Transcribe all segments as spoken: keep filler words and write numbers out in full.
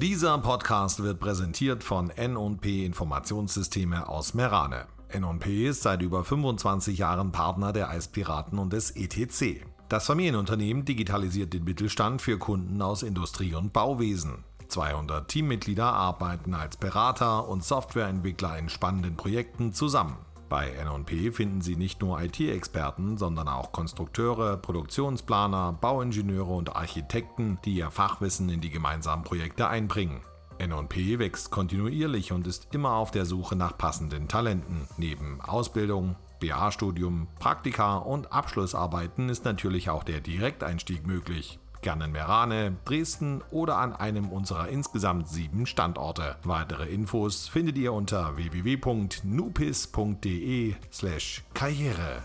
Dieser Podcast wird präsentiert von N und P Informationssysteme aus Merane. N und P ist seit über fünfundzwanzig Jahren Partner der Eispiraten und des E T C. Das Familienunternehmen digitalisiert den Mittelstand für Kunden aus Industrie- und Bauwesen. zweihundert Teammitglieder arbeiten als Berater und Softwareentwickler in spannenden Projekten zusammen. Bei N und P finden Sie nicht nur I T-Experten, sondern auch Konstrukteure, Produktionsplaner, Bauingenieure und Architekten, die ihr Fachwissen in die gemeinsamen Projekte einbringen. N und P wächst kontinuierlich und ist immer auf der Suche nach passenden Talenten. Neben Ausbildung, B A-Studium, Praktika und Abschlussarbeiten ist natürlich auch der Direkteinstieg möglich. Gerne in Merane, Dresden oder an einem unserer insgesamt sieben Standorte. Weitere Infos findet ihr unter w w w punkt nupis punkt de slash karriere.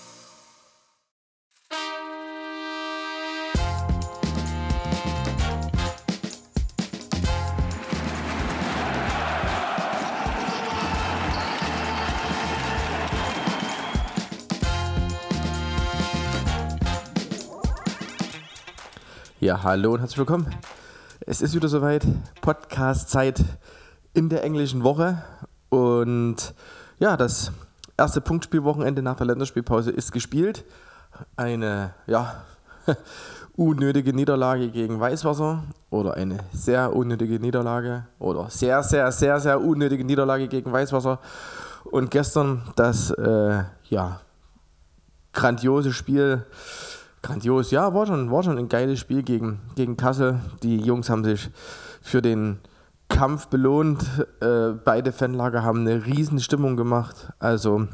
Ja, hallo und herzlich willkommen. Es ist wieder soweit, Podcast-Zeit in der englischen Woche und ja, das erste Punktspielwochenende nach der Länderspielpause ist gespielt. Eine, ja, unnötige Niederlage gegen Weißwasser oder eine sehr unnötige Niederlage oder sehr, sehr, sehr, sehr unnötige Niederlage gegen Weißwasser und gestern das, äh, ja, grandiose Spiel. Grandios, ja, war schon, war schon ein geiles Spiel gegen, gegen Kassel. Die Jungs haben sich für den Kampf belohnt. Äh, beide Fanlager haben eine riesen Stimmung gemacht. Also,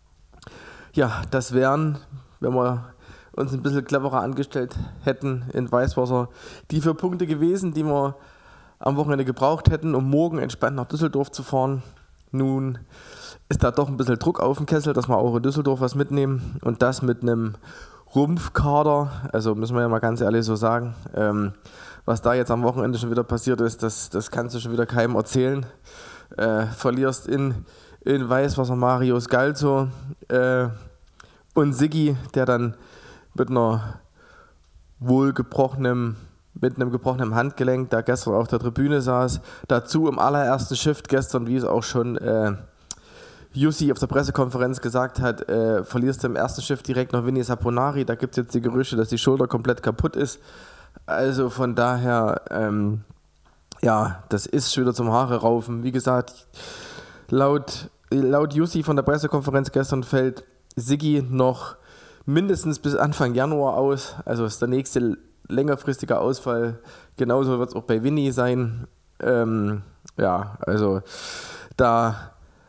ja, das wären, wenn wir uns ein bisschen cleverer angestellt hätten in Weißwasser, die vier Punkte gewesen, die wir am Wochenende gebraucht hätten, um morgen entspannt nach Düsseldorf zu fahren. Nun ist da doch ein bisschen Druck auf dem Kessel, dass wir auch in Düsseldorf was mitnehmen und das mit einem Rumpfkader, also müssen wir ja mal ganz ehrlich so sagen, ähm, was da jetzt am Wochenende schon wieder passiert ist, das, das kannst du schon wieder keinem erzählen. Äh, verlierst in, in Weißwasser Marius Galzo äh, und Siggi, der dann mit einer wohl gebrochenen, mit einem gebrochenen Handgelenk, da gestern auf der Tribüne saß, dazu im allerersten Shift gestern, wie es auch schon äh, Jussi auf der Pressekonferenz gesagt hat, äh, verlierst du im ersten Schiff direkt noch Vinny Saponari. Da gibt es jetzt die Gerüchte, dass die Schulter komplett kaputt ist. Also von daher, ähm, ja, das ist schon wieder zum Haare raufen. Wie gesagt, laut, laut Jussi von der Pressekonferenz gestern fällt Siggi noch mindestens bis Anfang Januar aus. Also ist der nächste längerfristige Ausfall. Genauso wird es auch bei Vinny sein. Ähm, ja, also da...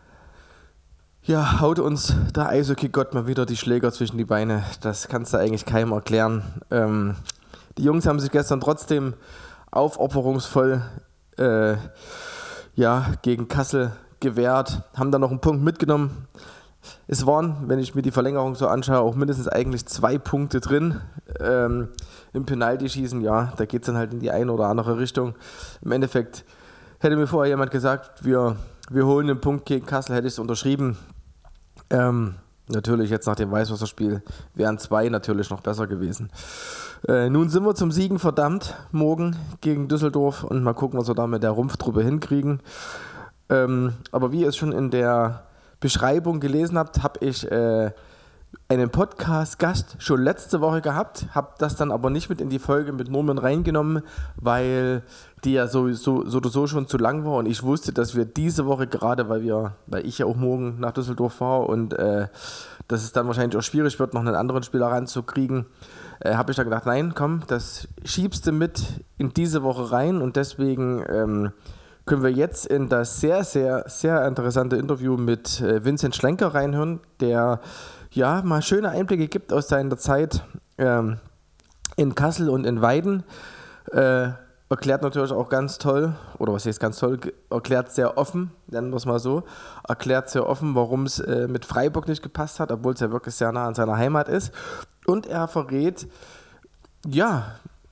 Ja, haut uns der Eishockey-Gott mal wieder die Schläger zwischen die Beine. Das kannst du eigentlich keinem erklären. Ähm, die Jungs haben sich gestern trotzdem aufopferungsvoll äh, ja, gegen Kassel gewehrt, haben dann noch einen Punkt mitgenommen. Es waren, wenn ich mir die Verlängerung so anschaue, auch mindestens eigentlich zwei Punkte drin. Ähm, Im Penalty-Schießen, ja, da geht es dann halt in die eine oder andere Richtung. Im Endeffekt hätte mir vorher jemand gesagt, wir, wir holen einen Punkt gegen Kassel, hätte ich es unterschrieben. Ähm, natürlich jetzt nach dem Weißwasserspiel wären zwei natürlich noch besser gewesen. Äh, nun sind wir zum Siegen verdammt, morgen gegen Düsseldorf und mal gucken, was wir da mit der Rumpftruppe hinkriegen. Ähm, aber wie ihr es schon in der Beschreibung gelesen habt, habe ich äh, einen Podcast-Gast schon letzte Woche gehabt, habe das dann aber nicht mit in die Folge mit Norman reingenommen, weil die ja so, so, so oder so schon zu lang war und ich wusste, dass wir diese Woche gerade, weil wir, weil ich ja auch morgen nach Düsseldorf fahre und äh, dass es dann wahrscheinlich auch schwierig wird, noch einen anderen Spieler ranzukriegen, äh, habe ich dann gedacht, nein, komm, das schiebst du mit in diese Woche rein und deswegen ähm, können wir jetzt in das sehr, sehr, sehr interessante Interview mit äh, Vincent Schlenker reinhören, der ja mal schöne Einblicke gibt aus seiner Zeit ähm, in Kassel und in Weiden. Äh, erklärt natürlich auch ganz toll, oder was heißt ganz toll, erklärt sehr offen, nennen wir es mal so, erklärt sehr offen, warum es äh, mit Freiburg nicht gepasst hat, obwohl es ja wirklich sehr nah an seiner Heimat ist. Und er verrät, ja,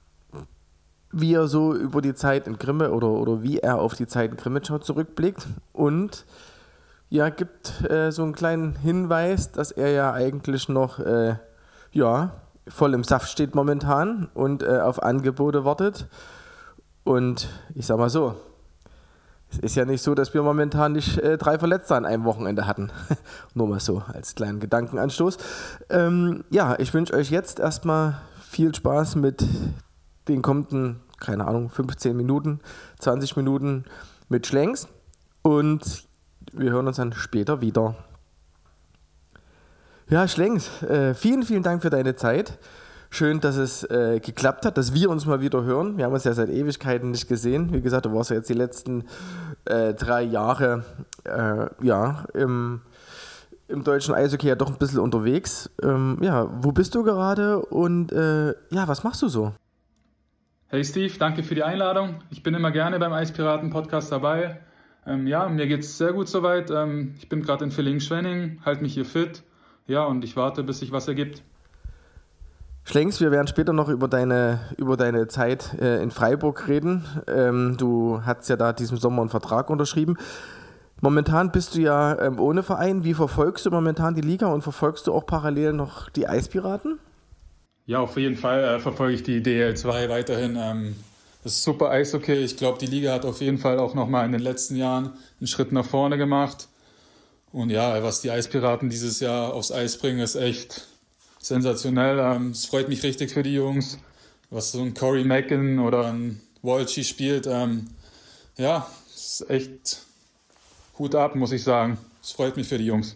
wie er so über die Zeit in Grimme oder, oder wie er auf die Zeit in Grimmitschau zurückblickt und ja, gibt äh, so einen kleinen Hinweis, dass er ja eigentlich noch äh, ja, voll im Saft steht momentan und äh, auf Angebote wartet Und ich sag mal so, es ist ja nicht so, dass wir momentan nicht äh, drei Verletzte an einem Wochenende hatten. Nur mal so als kleinen Gedankenanstoß. Ähm, ja, ich wünsche euch jetzt erstmal viel Spaß mit den kommenden, keine Ahnung, fünfzehn Minuten, zwanzig Minuten mit Schlenks. Und wir hören uns dann später wieder. Ja, Schlenks, äh, vielen, vielen Dank für deine Zeit. Schön, dass es äh, geklappt hat, dass wir uns mal wieder hören. Wir haben uns ja seit Ewigkeiten nicht gesehen. Wie gesagt, du warst ja jetzt die letzten äh, drei Jahre äh, ja, im, im deutschen Eishockey ja doch ein bisschen unterwegs. Ähm, ja, wo bist du gerade und äh, ja, was machst du so? Hey Steve, danke für die Einladung. Ich bin immer gerne beim Eispiraten-Podcast dabei. Ähm, ja, mir geht es sehr gut soweit. Ähm, ich bin gerade in Villingen-Schwenning, halte mich hier fit. Ja, und ich warte, bis sich was ergibt. Schlenks, wir werden später noch über deine, über deine Zeit äh, in Freiburg reden. Ähm, du hast ja da diesen Sommer einen Vertrag unterschrieben. Momentan bist du ja ähm, ohne Verein. Wie verfolgst du momentan die Liga und verfolgst du auch parallel noch die Eispiraten? Ja, auf jeden Fall äh, verfolge ich die D L zwei weiterhin. Ähm, das ist super Eishockey. Ich glaube, die Liga hat auf jeden Fall auch nochmal in den letzten Jahren einen Schritt nach vorne gemacht. Und ja, was die Eispiraten dieses Jahr aufs Eis bringen, ist echt sensationell. Ähm, es freut mich richtig für die Jungs, was so ein Corey Mackin oder ein Walchi spielt. Ähm, ja, es ist echt Hut ab, muss ich sagen. Es freut mich für die Jungs.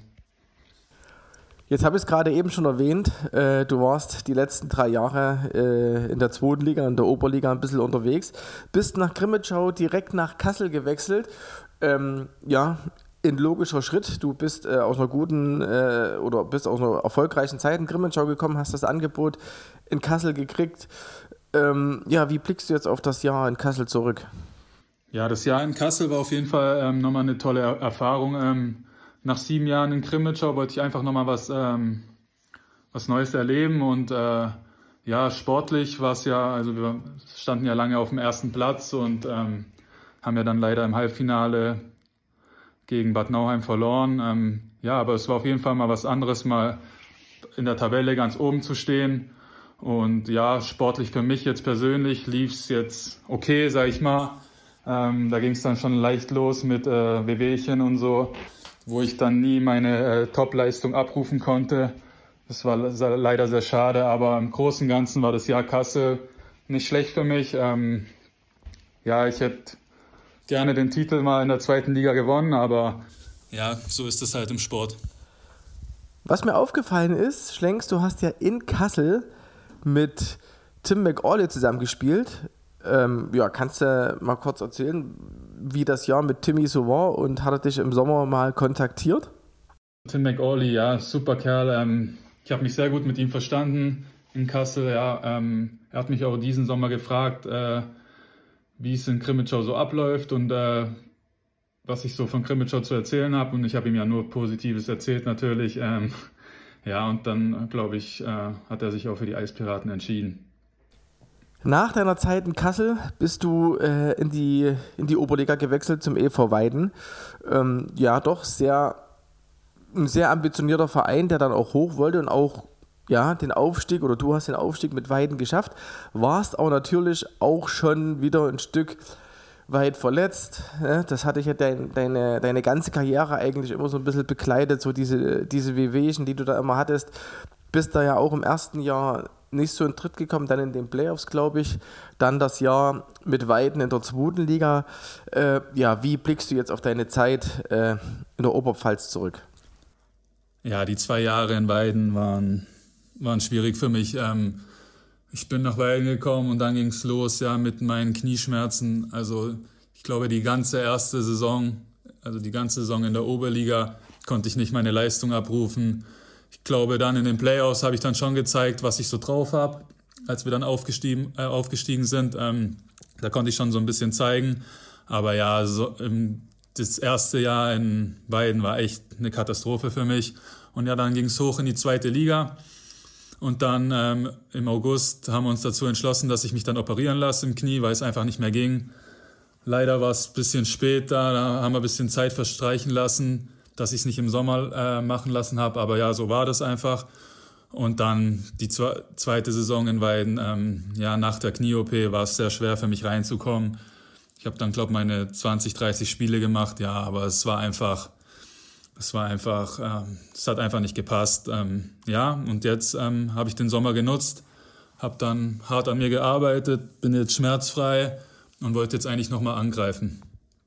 Jetzt habe ich es gerade eben schon erwähnt, äh, du warst die letzten drei Jahre äh, in der zweiten Liga, in der Oberliga ein bisschen unterwegs, bist nach Grimmitschau direkt nach Kassel gewechselt. Ähm, ja, ein logischer Schritt. Du bist äh, aus einer guten äh, oder bist aus einer erfolgreichen Zeit in Grimmitschau gekommen, hast das Angebot in Kassel gekriegt. Ähm, ja, wie blickst du jetzt auf das Jahr in Kassel zurück? Ja, das Jahr in Kassel war auf jeden Fall ähm, nochmal eine tolle er- Erfahrung. Ähm, nach sieben Jahren in Grimmitschau wollte ich einfach nochmal was, ähm, was Neues erleben und äh, ja, sportlich war es ja, also wir standen ja lange auf dem ersten Platz und ähm, haben ja dann leider im Halbfinale gegen Bad Nauheim verloren. Ähm, ja, aber es war auf jeden Fall mal was anderes, mal in der Tabelle ganz oben zu stehen. Und ja, sportlich für mich jetzt persönlich lief es jetzt okay, sag ich mal. Ähm, da ging es dann schon leicht los mit äh, Wehwehchen und so, wo ich dann nie meine äh, Top-Leistung abrufen konnte. Das war sehr, leider sehr schade, aber im Großen und Ganzen war das Jahr Kassel nicht schlecht für mich. Ähm, ja, ich hätte gerne den Titel mal in der zweiten Liga gewonnen, aber ja, so ist es halt im Sport. Was mir aufgefallen ist, Schlenks, du hast ja in Kassel mit Tim McAuley zusammengespielt. Ähm, ja, kannst du mal kurz erzählen, wie das Jahr mit Timmy so war und hat er dich im Sommer mal kontaktiert? Tim McAuley, ja, super Kerl. Ähm, ich habe mich sehr gut mit ihm verstanden in Kassel. Ja, ähm, er hat mich auch diesen Sommer gefragt, äh, wie es in Grimmitschau so abläuft und äh, was ich so von Grimmitschau zu erzählen habe. Und ich habe ihm ja nur Positives erzählt natürlich. Ähm, ja, und dann, glaube ich, äh, hat er sich auch für die Eispiraten entschieden. Nach deiner Zeit in Kassel bist du äh, in, die, in die Oberliga gewechselt zum E V Weiden. Ähm, ja, doch sehr, ein sehr ambitionierter Verein, der dann auch hoch wollte und auch ja, den Aufstieg, oder du hast den Aufstieg mit Weiden geschafft, warst aber natürlich auch schon wieder ein Stück weit verletzt. Ne? Das hatte ich ja dein, deine, deine ganze Karriere eigentlich immer so ein bisschen begleitet, so diese, diese Wehwehchen, die du da immer hattest. Bist da ja auch im ersten Jahr nicht so in Tritt gekommen, dann in den Playoffs, glaube ich. Dann das Jahr mit Weiden in der zweiten Liga. Äh, ja, wie blickst du jetzt auf deine Zeit äh, in der Oberpfalz zurück? Ja, die zwei Jahre in Weiden waren... waren schwierig für mich. Ähm, ich bin nach Weiden gekommen und dann ging es los ja, mit meinen Knieschmerzen. Also ich glaube, die ganze erste Saison, also die ganze Saison in der Oberliga, konnte ich nicht meine Leistung abrufen. Ich glaube, dann in den Playoffs habe ich dann schon gezeigt, was ich so drauf habe, als wir dann aufgestiegen, äh, aufgestiegen sind. Ähm, da konnte ich schon so ein bisschen zeigen. Aber ja, so, ähm, das erste Jahr in Weiden war echt eine Katastrophe für mich. Und ja, dann ging es hoch in die zweite Liga. Und dann ähm, im August haben wir uns dazu entschlossen, dass ich mich dann operieren lasse im Knie, weil es einfach nicht mehr ging. Leider war es ein bisschen spät da, da haben wir ein bisschen Zeit verstreichen lassen, dass ich es nicht im Sommer äh, machen lassen habe. Aber ja, so war das einfach. Und dann die zwe- zweite Saison in Weiden, ähm, ja, nach der Knie-O P war es sehr schwer für mich reinzukommen. Ich habe dann, glaube ich, meine zwanzig, dreißig Spiele gemacht, ja, aber es war einfach, es war einfach, ähm, es hat einfach nicht gepasst. Ähm, ja, und jetzt ähm, habe ich den Sommer genutzt, habe dann hart an mir gearbeitet, bin jetzt schmerzfrei und wollte jetzt eigentlich nochmal angreifen.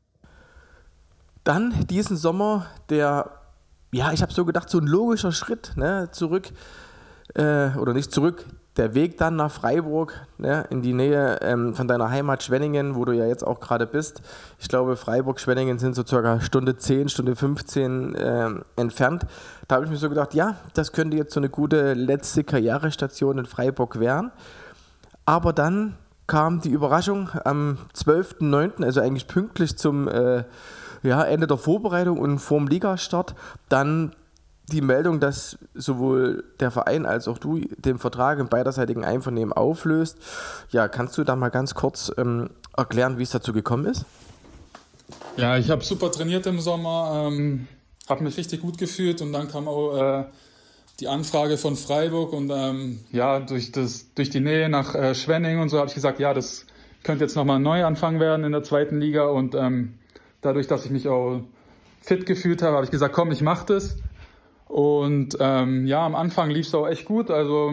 Dann diesen Sommer, der, ja, ich habe so gedacht, so ein logischer Schritt, ne, zurück, äh, oder nicht zurück, der Weg dann nach Freiburg, ne, in die Nähe ähm, von deiner Heimat Schwenningen, wo du ja jetzt auch gerade bist. Ich glaube, Freiburg, Schwenningen sind so circa Stunde zehn, Stunde fünfzehn äh, entfernt. Da habe ich mir so gedacht, ja, das könnte jetzt so eine gute letzte Karrierestation in Freiburg werden. Aber dann kam die Überraschung am zwölften neunten, also eigentlich pünktlich zum äh, ja, Ende der Vorbereitung und vorm Ligastart, dann die Meldung, dass sowohl der Verein als auch du den Vertrag im beiderseitigen Einvernehmen auflöst. Ja, kannst du da mal ganz kurz ähm, erklären, wie es dazu gekommen ist? Ja, ich habe super trainiert im Sommer, ähm, habe mich richtig gut gefühlt und dann kam auch äh, die Anfrage von Freiburg und ähm, ja, durch, das, durch die Nähe nach äh, Schwenningen und so habe ich gesagt, ja, das könnte jetzt nochmal ein Neuanfang werden in der zweiten Liga und ähm, dadurch, dass ich mich auch fit gefühlt habe, habe ich gesagt, komm, ich mache das. Und ähm, ja, am Anfang lief es auch echt gut. Also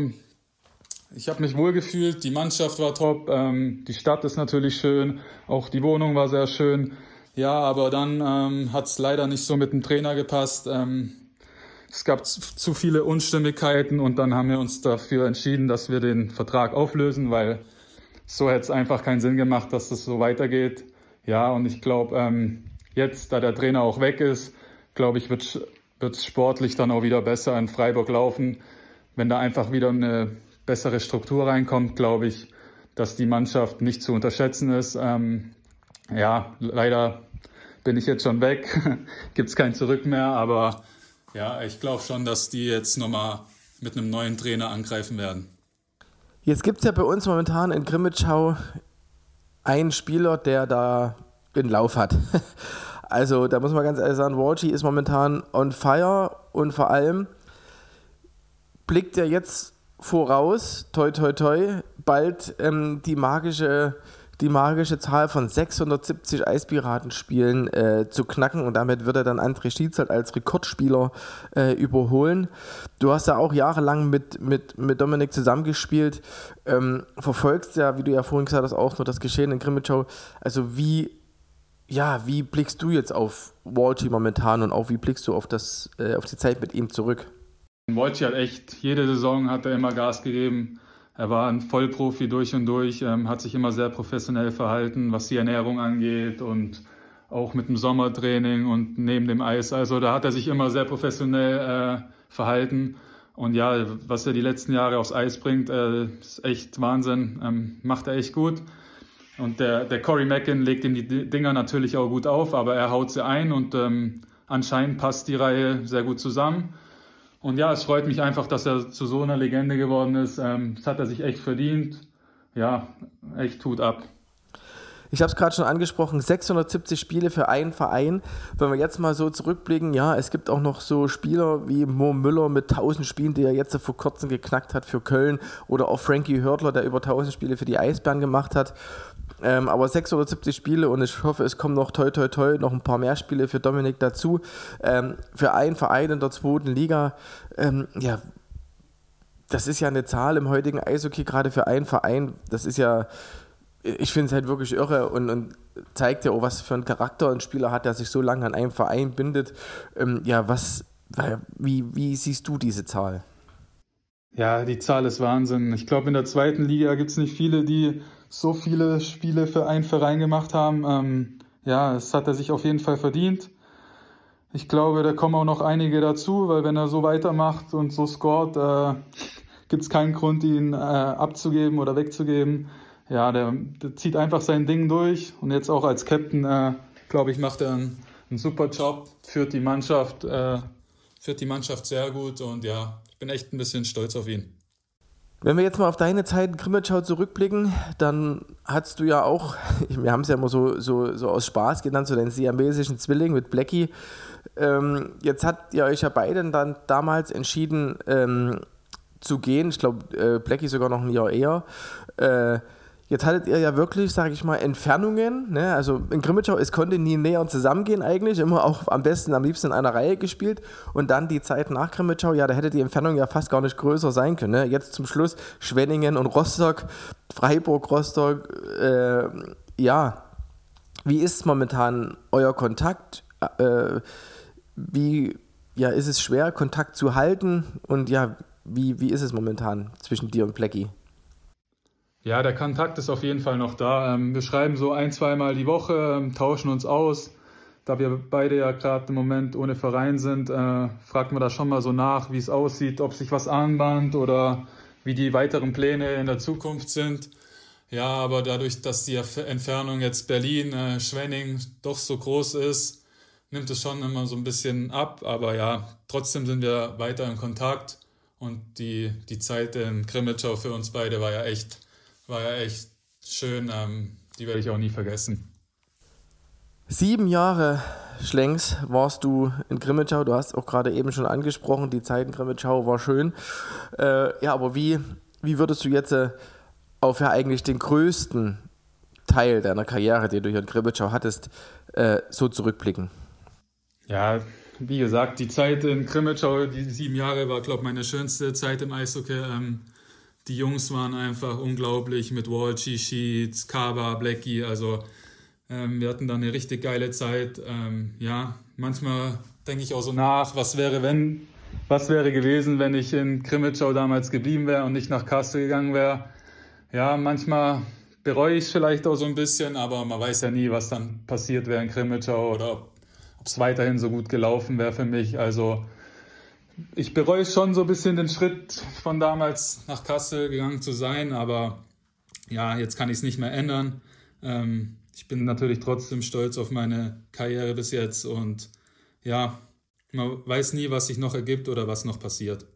ich habe mich wohl gefühlt, die Mannschaft war top, ähm, die Stadt ist natürlich schön, auch die Wohnung war sehr schön. Ja, aber dann ähm, hat es leider nicht so mit dem Trainer gepasst. Ähm, es gab zu, zu viele Unstimmigkeiten und dann haben wir uns dafür entschieden, dass wir den Vertrag auflösen, weil so hätte es einfach keinen Sinn gemacht, dass das so weitergeht. Ja, und ich glaube, ähm, jetzt, da der Trainer auch weg ist, glaube ich, wird wird es sportlich dann auch wieder besser in Freiburg laufen. Wenn da einfach wieder eine bessere Struktur reinkommt, glaube ich, dass die Mannschaft nicht zu unterschätzen ist. Ähm, ja, leider bin ich jetzt schon weg, gibt es kein Zurück mehr, aber ja, ich glaube schon, dass die jetzt nochmal mit einem neuen Trainer angreifen werden. Jetzt gibt es ja bei uns momentan in Grimmitschau einen Spieler, der da den Lauf hat. Also da muss man ganz ehrlich sagen, Walci ist momentan on fire und vor allem blickt er jetzt voraus, toi toi toi, bald ähm, die magische die magische Zahl von sechshundertsiebzig Eispiratenspielen äh, zu knacken und damit wird er dann André Stietzel als Rekordspieler äh, überholen. Du hast ja auch jahrelang mit, mit, mit Dominik zusammengespielt, ähm, verfolgst ja, wie du ja vorhin gesagt hast, auch nur das Geschehen in Grimmitschau. Also wie Ja, wie blickst du jetzt auf Walci momentan und auch wie blickst du auf, das, äh, auf die Zeit mit ihm zurück? Walci hat echt, jede Saison hat er immer Gas gegeben. Er war ein Vollprofi durch und durch, ähm, hat sich immer sehr professionell verhalten, was die Ernährung angeht und auch mit dem Sommertraining und neben dem Eis. Also da hat er sich immer sehr professionell äh, verhalten. Und ja, was er die letzten Jahre aufs Eis bringt, äh, ist echt Wahnsinn, ähm, macht er echt gut. Und der, der Corey Mackin legt ihm die Dinger natürlich auch gut auf, aber er haut sie ein und ähm, anscheinend passt die Reihe sehr gut zusammen. Und ja, es freut mich einfach, dass er zu so einer Legende geworden ist. Ähm, das hat er sich echt verdient. Ja, echt Hut ab. Ich habe es gerade schon angesprochen, sechshundertsiebzig Spiele für einen Verein. Wenn wir jetzt mal so zurückblicken, ja, es gibt auch noch so Spieler wie Mo Müller mit tausend Spielen, die er jetzt vor kurzem geknackt hat für Köln, oder auch Frankie Hörtler, der über tausend Spiele für die Eisbären gemacht hat. Ähm, aber sechshundertsiebzig Spiele und ich hoffe, es kommen noch toi toi toi noch ein paar mehr Spiele für Dominik dazu. Ähm, für einen Verein in der zweiten Liga, ähm, ja, das ist ja eine Zahl im heutigen Eishockey, gerade für einen Verein, das ist ja, ich finde es halt wirklich irre und, und zeigt ja auch, was für einen Charakter ein Spieler hat, der sich so lange an einem Verein bindet. Ähm, ja, was, wie, wie siehst du diese Zahl? Ja, die Zahl ist Wahnsinn. Ich glaube, in der zweiten Liga gibt es nicht viele, die so viele Spiele für einen Verein gemacht haben. Ähm, ja, das hat er sich auf jeden Fall verdient. Ich glaube, da kommen auch noch einige dazu, weil wenn er so weitermacht und so scoret, äh, gibt es keinen Grund, ihn äh, abzugeben oder wegzugeben. Ja, der, der zieht einfach sein Ding durch und jetzt auch als Captain, äh, glaube ich, macht er einen, einen super Job, führt die Mannschaft, äh, führt die Mannschaft sehr gut und ja, ich bin echt ein bisschen stolz auf ihn. Wenn wir jetzt mal auf deine Zeit in Grimmitschau zurückblicken, dann hattest du ja auch, wir haben es ja immer so, so, so aus Spaß genannt, so den siamesischen Zwilling mit Blackie. Ähm, jetzt habt ihr euch ja beide dann damals entschieden, ähm, zu gehen. Ich glaube, äh, Blackie sogar noch ein Jahr eher. Äh, Jetzt hattet ihr ja wirklich, sage ich mal, Entfernungen. Ne? Also in Grimmitschau, es konnte nie näher zusammengehen eigentlich. Immer auch am besten, am liebsten in einer Reihe gespielt. Und dann die Zeit nach Grimmitschau, ja, da hätte die Entfernung ja fast gar nicht größer sein können. Ne? Jetzt zum Schluss Schwenningen und Rostock, Freiburg, Rostock. Äh, ja, wie ist momentan euer Kontakt? Äh, wie ja, ist es schwer, Kontakt zu halten? Und ja, wie, wie ist es momentan zwischen dir und Blackie? Ja, der Kontakt ist auf jeden Fall noch da. Wir schreiben so ein-, zweimal die Woche, tauschen uns aus. Da wir beide ja gerade im Moment ohne Verein sind, äh, fragt man da schon mal so nach, wie es aussieht, ob sich was anbahnt oder wie die weiteren Pläne in der Zukunft sind. Ja, aber dadurch, dass die Entfernung jetzt Berlin, äh, Schwenning doch so groß ist, nimmt es schon immer so ein bisschen ab. Aber ja, trotzdem sind wir weiter in Kontakt. Und die, die Zeit in Grimmitschau für uns beide war ja echt War ja echt schön, ähm, die werde ich auch nie vergessen. Sieben Jahre, Schlenks, warst du in Grimmitschau. Du hast auch gerade eben schon angesprochen, die Zeit in Grimmitschau war schön. Äh, ja, aber wie, wie würdest du jetzt äh, auf ja eigentlich den größten Teil deiner Karriere, den du hier in Grimmitschau hattest, äh, so zurückblicken? Ja, wie gesagt, die Zeit in Grimmitschau, die sieben Jahre, war, glaube ich, meine schönste Zeit im Eishockey. Ähm, Die Jungs waren einfach unglaublich mit Walshy, Sheets, Kaba, Blackie. Also ähm, wir hatten da eine richtig geile Zeit. Ähm, ja, manchmal denke ich auch so nach, was wäre, wenn, was wäre gewesen, wenn ich in Grimmitschau damals geblieben wäre und nicht nach Kassel gegangen wäre. Ja, manchmal bereue ich es vielleicht auch so ein bisschen, aber man weiß ja nie, was dann passiert wäre in Grimmitschau oder ob es weiterhin so gut gelaufen wäre für mich. Also ich bereue schon so ein bisschen den Schritt von damals nach Kassel gegangen zu sein, aber ja, jetzt kann ich es nicht mehr ändern. Ähm, ich bin natürlich trotzdem stolz auf meine Karriere bis jetzt und ja, man weiß nie, was sich noch ergibt oder was noch passiert.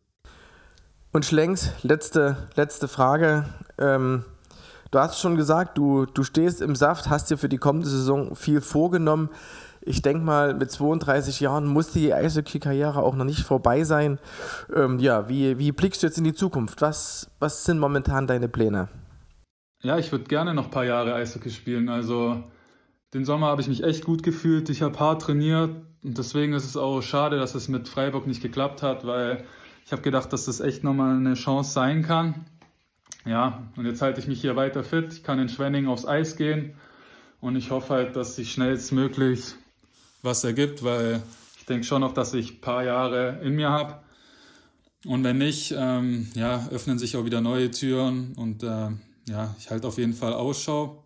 Und Schlenks, letzte, letzte Frage. Ähm, du hast schon gesagt, du, du stehst im Saft, hast dir für die kommende Saison viel vorgenommen. Ich denke mal, mit zweiunddreißig Jahren muss die Eishockey-Karriere auch noch nicht vorbei sein. Ähm, ja, wie, wie blickst du jetzt in die Zukunft? Was, was sind momentan deine Pläne? Ja, ich würde gerne noch ein paar Jahre Eishockey spielen. Also den Sommer habe ich mich echt gut gefühlt. Ich habe hart trainiert und deswegen ist es auch schade, dass es mit Freiburg nicht geklappt hat, weil ich habe gedacht, dass das echt nochmal eine Chance sein kann. Ja, und jetzt halte ich mich hier weiter fit. Ich kann in Schwenning aufs Eis gehen und ich hoffe halt, dass sich schnellstmöglich was ergibt, weil ich denke schon noch, dass ich ein paar Jahre in mir habe. Und wenn nicht, ähm, ja, öffnen sich auch wieder neue Türen und äh, ja, ich halte auf jeden Fall Ausschau.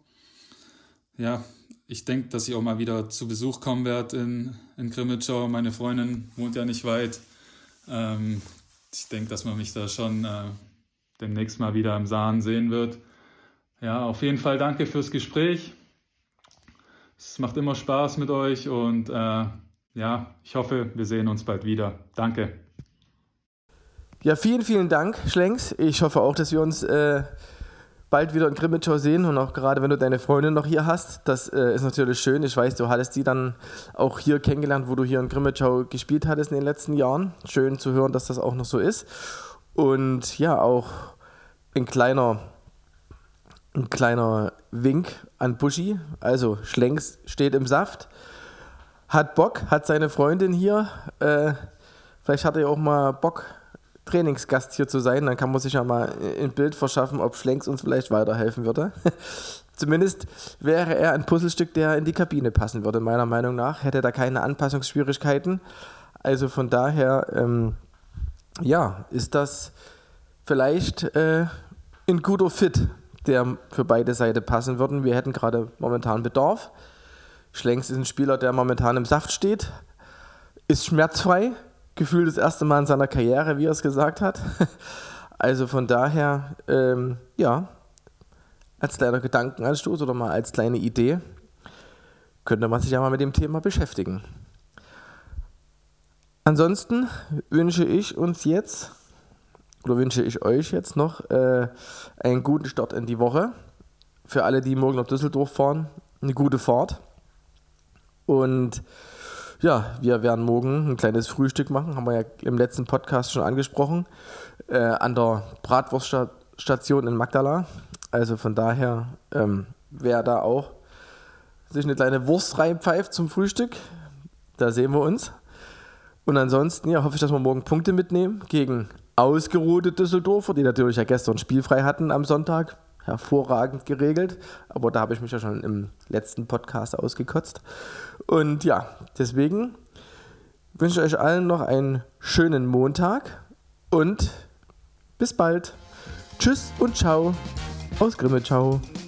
Ja, ich denke, dass ich auch mal wieder zu Besuch kommen werde in, in Grimmitschau. Meine Freundin wohnt ja nicht weit. Ähm, ich denke, dass man mich da schon äh, demnächst mal wieder im Sahn sehen wird. Ja, auf jeden Fall danke fürs Gespräch. Es macht immer Spaß mit euch und äh, ja, ich hoffe, wir sehen uns bald wieder. Danke. Ja, vielen, vielen Dank, Schlenks. Ich hoffe auch, dass wir uns äh, bald wieder in Grimmitschau sehen und auch gerade, wenn du deine Freundin noch hier hast. Das äh, ist natürlich schön. Ich weiß, du hattest die dann auch hier kennengelernt, wo du hier in Grimmitschau gespielt hattest in den letzten Jahren. Schön zu hören, dass das auch noch so ist. Und ja, auch ein kleiner... Ein kleiner Wink an Buschi, also Schlenks steht im Saft, hat Bock, hat seine Freundin hier, äh, vielleicht hat er ja auch mal Bock, Trainingsgast hier zu sein, dann kann man sich ja mal ein Bild verschaffen, ob Schlenks uns vielleicht weiterhelfen würde. Zumindest wäre er ein Puzzlestück, der in die Kabine passen würde, meiner Meinung nach, hätte da keine Anpassungsschwierigkeiten, also von daher, ähm, ja, ist das vielleicht äh, ein guter Fit, der für beide Seiten passen würden. Wir hätten gerade momentan Bedarf. Schlenks ist ein Spieler, der momentan im Saft steht, ist schmerzfrei, gefühlt das erste Mal in seiner Karriere, wie er es gesagt hat. Also von daher, ähm, ja, als kleiner Gedankenanstoß oder mal als kleine Idee, könnte man sich ja mal mit dem Thema beschäftigen. Ansonsten wünsche ich uns jetzt oder wünsche ich euch jetzt noch äh, einen guten Start in die Woche. Für alle, die morgen nach Düsseldorf fahren, eine gute Fahrt. Und ja, wir werden morgen ein kleines Frühstück machen, haben wir ja im letzten Podcast schon angesprochen, äh, an der Bratwurststation in Magdala. Also von daher, ähm, wer da auch sich eine kleine Wurst reinpfeift zum Frühstück, da sehen wir uns. Und ansonsten ja, hoffe ich, dass wir morgen Punkte mitnehmen gegen ausgeruhte Düsseldorfer, die natürlich ja gestern spielfrei hatten am Sonntag. Hervorragend geregelt, aber da habe ich mich ja schon im letzten Podcast ausgekotzt. Und ja, deswegen wünsche ich euch allen noch einen schönen Montag und bis bald. Tschüss und ciao aus Grimmitschau.